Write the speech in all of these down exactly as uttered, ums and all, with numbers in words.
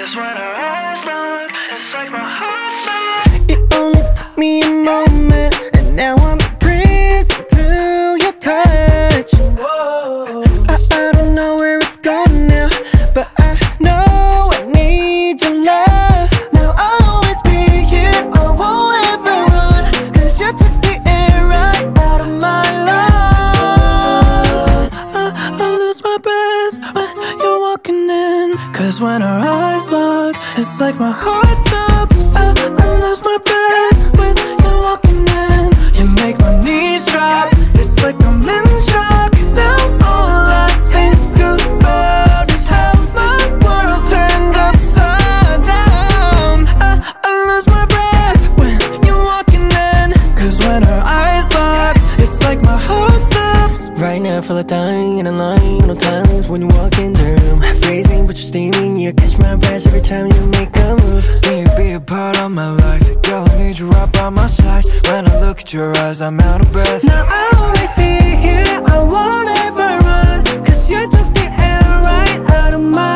Cause when our eyes lock, it's like my heart stops. It only took me a moment, and now I'm a prison to your touch. Whoa. I, I don't know where it's going now, but I know I need your love. Now I'll always be here, I won't ever run, cause you took the air right out of my lungs. I, I lose my breath when you're walking in, cause when our eyes lock, it's like my heart stops. I, I lose my breath when you're walking in. You make my knees drop, it's like I'm in shock. Now all I think about is how my world turned upside down. I, I lose my breath when you're walking in, cause when our eyes lock, it's like my heart stops. Right now I feel like dying in a line, no times when you walk in the room. Freezing but you're steaming, you catch my breath every time you make a move. Can you be a part of my life? Girl, I need you right by my side. When I look at your eyes, I'm out of breath. Now I'll always be here, I won't ever run, cause you took the air right out of my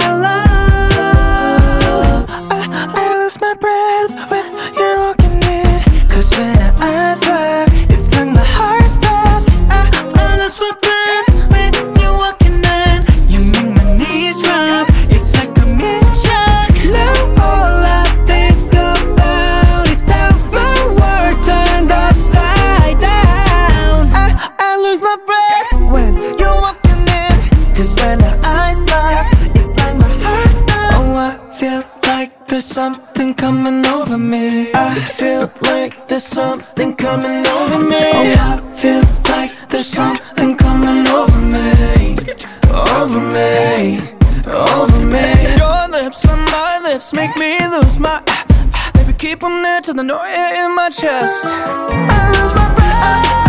lungs. I, I lose my breath when you're walking in, cause when our eyes lock, it's like my heart stops. I, I lose my breath when you're walking in. You make my knees drop, it's like I'm in shock. Now all I think about is how my world turned upside down. I, I lose my breath when you're walking in, cause when our eyes lock, it's like my heart stops. Oh, I feel like there's something coming over me. I feel like there's something coming over me. Oh, I feel like there's something coming over me. Over me, over me. Your lips on my lips make me lose my Baby, keep them there till the noise in my chest. I lose my breath.